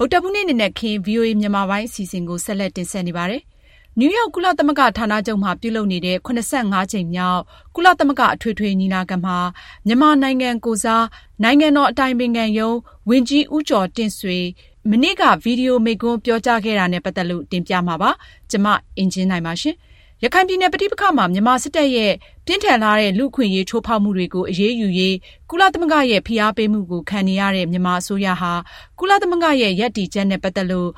ဗုဒ္ဓဘုနေ့နေ့နဲ့ခင် VOA မြန်မာပိုင်းအစီအစဉ်ကိုဆက်လက်တင်ဆက်နေပါတယ်။ နယူးယောက်ကုလသမဂ္ဂဌာနချုပ်မှာပြုလုပ်နေတဲ့ 75 ကြိမ်မြောက်ကုလသမဂ္ဂအထွေထွေညီလာခံမှာမြန်မာနိုင်ငံကိုယ်စားနိုင်ငံတော်အတိုင်ပင်ခံရုံးဝန်ကြီးဦးကျော်တင့်ဆွေမနေ့ကဗီဒီယိုမိန့်ခွန်းပြောကြားခဲ့တာနဲ့ပတ်သက်လို့တင်ပြမှာပါ။ကျွန်မအင်ဂျင်နိုင်ပါရှင်။ရခိုင်ပြည်နယ်ပဋိပက္ခမှာမြန်မာစစ်တပ်ရဲ့ပြင်းထန်လာတဲ့လူ့အခွင့်အရေးချိုးဖောက်မှုတွေကိုအရေးယူရေးကုလသမဂ္ဂရဲ့ဖိအားပေးမှုကိုခံနေရတဲ့မြန်မာအစိုးရဟာကုလသမဂ္ဂရဲ့ရပ်တည်ချက်နဲ့ပတ်သက်လို့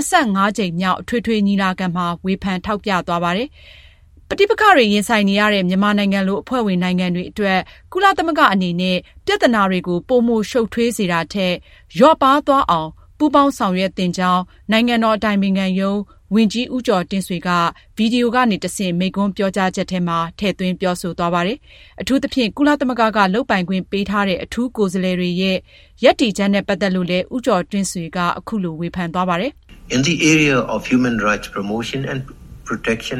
75 ကြိမ်မြောက်အထွေထွေညီလာခံမှာဝေဖန်ထောက်ပြသွားပါတယ်။ပဋိပက္ခတွေရင်ဆိုင်နေရတဲ့မြန်မာနိုင်ငံလိုအဖွဲ့ဝင်နိုင်ငံတွေအတွက်ကုလသမဂ္ဂအနေနဲ့ပြဿနာတွေကိုပိုမိုရှုပ်ထွေးစေတာထက်လျော့ပါးသွားအောင်ပူးပေါင်းဆောင်ရွက်သင့်ကြောင်းနိုင်ငံတော်အတိုင်ပင်ခံရုံးဝန်ကြီးဦးကျော်တင့်ဆွေကဗီဒီယိုကနေတဆင့်မိန့်ခွန်းပြောကြားချက်ထဲမှာထည့်သွင်းပြောဆိုသွားပါတယ်။အထူးသဖြင့်ကုလသမဂ္ဂကလုပ်ပိုင်ခွင့်ပေးထားတဲ့အထူးကိုယ်စားလှယ်တွေရဲ့ရပ်တည်ချက်နဲ့ပတ်သက်လို့လည်းဦးကျော်တင့်ဆွေကအခုလိုဝေဖန်သွားပါတယ်။ In the area of human rights promotion and protection,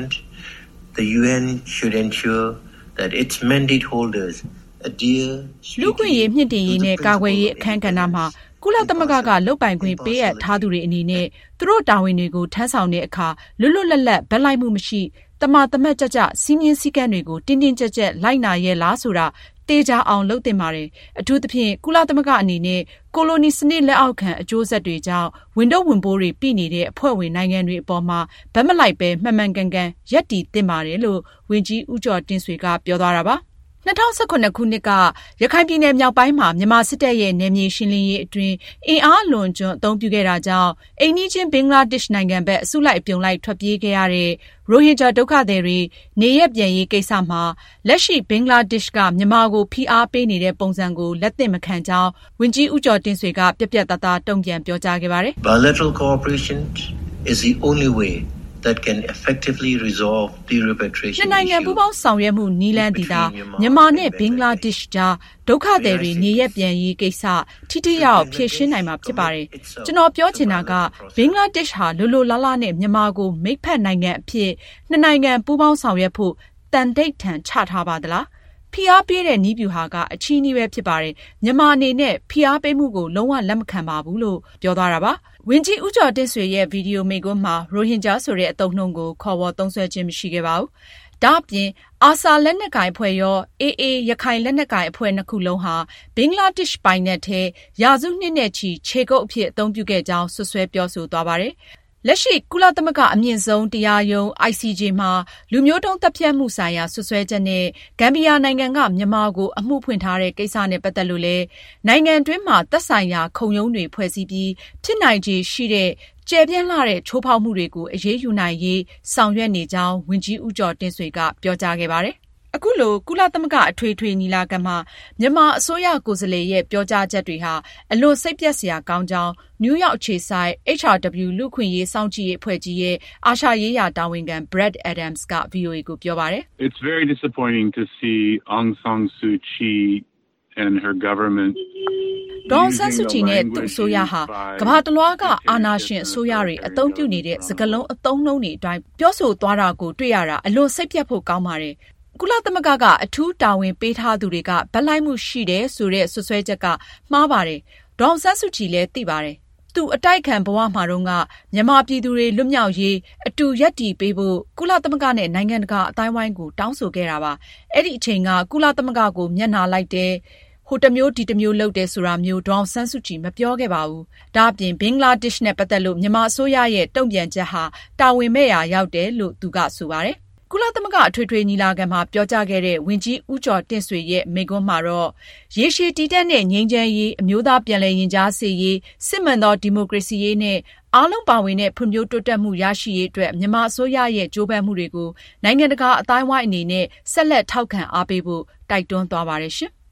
the UN should ensure that its mandate holders adhere လူ့အခွင့်အရေးမြင့်တင်ရေးနဲ့ကာကွယ်ရေးအခမ်းကဏ္ဍမှာကုလသမဂ္ဂကလုပ်ပိုင်ခွင့်ပေးအပ်ထားသူတွေအနေနဲ့သူတို့တာဝန်တွေကိုထမ်းဆောင်တဲ့အခါလွတ်လွတ်လပ်လပ်ဘက်လိုက်မှုမရှိတမာတမတ်ကြစည်းမျဉ်းစည်းကမ်းတွေကိုတင်းတင်းကြပ်ကြပ်လိုက်နာရဲလားဆိုတာတေချာအောင်လုပ်သင့်ပါတယ်။အထူးသဖြင့်ကုလသမဂ္ဂအနေနဲ့ကိုလိုနီစနစ်လက်အောက်ခံအကျိုးဆက်တွေကြောင့်ဝန်ထုတ်ဝန်ပိုးတွေပြည့်နေတဲ့အဖွဲ့ဝင်နိုင်ငံတွေအပေါ်မှာဗက်မလိုက်ပဲမှန်မှန်ကန်ကန်ရပ်တည်သင့်ပါတယ်လို့ဝန်ကြီးဦးကျော်တင့်ဆွေကပြောသွားတာပါ။2019ခုနှစ်ကရခိုင်ပြည်နယ်မြောက်ပိုင်းမှာမြန်မာစစ်တပ်ရဲ့နယ်မြေရှင်းလင်းရေးအတွင်းအင်အားလွန်ကျွံအသုံးပြုခဲ့တာကြောင့်အိမ်နီးချင်းဘင်္ဂလားဒေ့ရှ်နိုင်ငံဘက်အစုလိုက်အပြုံလိုက်ထွက်ပြေးခဲ့ရတဲ့ရိုဟင်ဂျာဒုက္ခသည်တွေနေရပ်ပြန်ရေးကိစ္စမှာလက်ရှိဘင်္ဂလားဒေ့ရှ်ကမြန်မာကိုဖိအားပေးနေတဲ့ပုံစံကိုလက်သင့်မခံကြောင်းဝန်ကြီးဦးကျော်တင့်ဆွေကပြတ်ပြတ်သားသားတုံ့ပြန်ပြောကြားခဲ့ပါတယ်။ Bilateral cooperation is the only way that can effectively resolve the repatriation နှစ်နိုင်ငံပူးပေါင်းဆောင်ရွက်မှုနည်းလမ်းသည်သာမြန်မာနဲ့ဘင်္ဂလားဒေ့ရှ်ကြားဒုက္ခသည်တွေနေရပ်ပြန်ရေးကိစ္စထိထိရောက်ဖြေရှင်းနိုင်မှာဖြစ်ပါတယ်။ကျွန်တော်ပြောချင်တာကဘင်္ဂလားဒေ့ရှ်ဟာလိုလိုလားလားနဲ့မြန်မာကိုမိတ်ဖက်နိုင်ငံအဖြစ်နှစ်နိုင်ငံပူးပေါင်းဆောင်ရွက်ဖို့တန်တိတ်ထန်ချထားပါသလား။ဖိအားပေးတဲ့နည်းဗျူဟာကအချီးနှီးပဲဖြစ်ပါတယ်။မြန်မာအနေနဲ့ဖိအားပေးမှုကိုလုံးဝလက်မခံပါဘူးလို့ပြောသွားတာပါ။ဝန်ကြီးဦးကျော်တင့်ဆွေရဲ့ဗီဒီယိုမိန့်ခွန်းမှာရိုဟင်ဂျာဆိုတဲ့အသုံးအနှုန်းကိုခေါ်ဝေါ်သုံးစွဲခြင်းမရှိခဲ့ပါဘူး။ဒါ့အပြင်အာဆာလက်နက်ကိုင်အဖွဲ့ရောAAရခိုင်လက်နက်ကိုင်အဖွဲ့နှစ်ခုလုံးဟာဘင်္ဂလားဒေ့ရှ်ပိုင်နက်ထဲရာစုနှစ်နဲ့ချီခြေကုပ်အဖြစ်အသုံးပြုခဲ့ကြောင်းဆွဆွဲပြောဆိုသွားပါတယ်။လက်ရှိကုလသမဂ္ဂအမြင့်ဆုံးတရားရုံး ICJ မှာလူမျိုးတုံးသတ်ဖြတ်မှုဆိုင်ရာဆွဆွဲချက်နဲ့ဂမ်ဘီယာနိုင်ငံကမြန်မာကိုအမှုဖွင့်ထားတဲ့ကိစ္စနဲ့ပတ်သက်လို့လည်းနိုင်ငံတွင်းမှာသက်ဆိုင်ရာခုံရုံးတွေဖွဲ့စည်းပြီးဖြစ်နိုင်ခြေရှိတဲ့ကျယ်ပြန့်လာတဲ့ချိုးဖောက်မှုတွေကိုအရေးယူနိုင်ရေးဆောင်ရွက်နေကြောင်းဝန်ကြီးဦးကျော်တင့်ဆွေကပြောကြားခဲ့ပါတယ်။အခုလိုကုလသမဂ္ဂအထွေထွေညီလာခံမှာမြန်မာအစိုးရကိုယ်စားလှယ်ရဲ့ပြောကြားချက်တွေဟာအလွန်စိတ်ပျက်စရာကောင်းကြောင်းနယူးယောက်အခြေစိုက် HRW လူ့အခွင့်အရေးစောင့်ကြည့်ရေးအဖွဲ့ကြီးရဲ့အာရှရေးရာတာဝန်ခံ Brad Adams က VOA ကိုပြောပါတယ်။ It's very disappointing to see Aung San Suu Kyi and her government ဒေါ်အောင်ဆန်းစုကြည်နဲ့သူ့အစိုးရဟာကမ္ဘာတလွှားကအာဏာရှင်အစိုးရတွေအသုံးပြုနေတဲ့စကားလုံးအသုံးနှုန်းတွေအတိုင်းပြောဆိုသွားတာကိုတွေ့ရတာအလွန်စိတ်ပျက်ဖို့ကောင်းပါတယ်။ကုလသမဂ္ဂကအထူးတာဝန်ပေးထားသူတွေကဗက်လိုက်မှုရှိတယ်ဆိုတဲ့ဆွဆွဲချက်ကမှားပါတယ်။ဒေါ်အောင်ဆန်းစုကြည်လည်းသိပါတယ်။သူအတိုက်ခံဘဝမှာတော့ကမြန်မာပြည်သူတွေလွတ်မြောက်ရေးအတူရပ်တည်ပေးဖို့ကုလသမဂ္ဂနဲ့နိုင်ငံတကာအတိုင်းဝိုင်းကိုတောင်းဆိုခဲ့တာပါ။အဲ့ဒီအချိန်ကကုလသမဂ္ဂကိုမျက်နှာလိုက်တယ်ဟိုတမျိုးဒီတမျိုးလုပ်တယ်ဆိုတာမျိုးဒေါ်အောင်ဆန်းစုကြည်မပြောခဲ့ပါဘူး။ဒါ့အပြင်ဘင်္ဂလားဒေ့ရှ်နဲ့ပတ်သက်လို့မြန်မာအစိုးရရဲ့တုံ့ပြန်ချက်ဟာတာဝန်မဲ့ရာရောက်တယ်လို့သူကဆိုပါတယ်။ကုလသမဂ္ဂအထွေထွေညီလာခံမှာပြောကြားခဲ့တဲ့ဝန်ကြီးဦးကျော်တင့်ဆွေရဲ့မိန့်ခွန်းမှာတော့ရေရှည်တည်တံ့တဲ့ငြိမ်းချမ်းရေးအမျိုးသားပြန်လည်ရင်ကြားစေ့ရေးစစ်မှန်သောဒီမိုကရေစီရေးနဲ့အားလုံးပါဝင်တဲ့ဖွံ့ဖြိုးတိုးတက်မှုရရှိရေးအတွက်မြန်မာအစိုးရရဲ့ကြိုးပမ်းမှုတွေကိုနိုင်ငံတကာအတိုင်းအဝိုင်းအနေနဲ့ဆက်လက်ထောက်ခံအားပေးဖို့တိုက်တွန်းသွားပါတယ်ရှင်။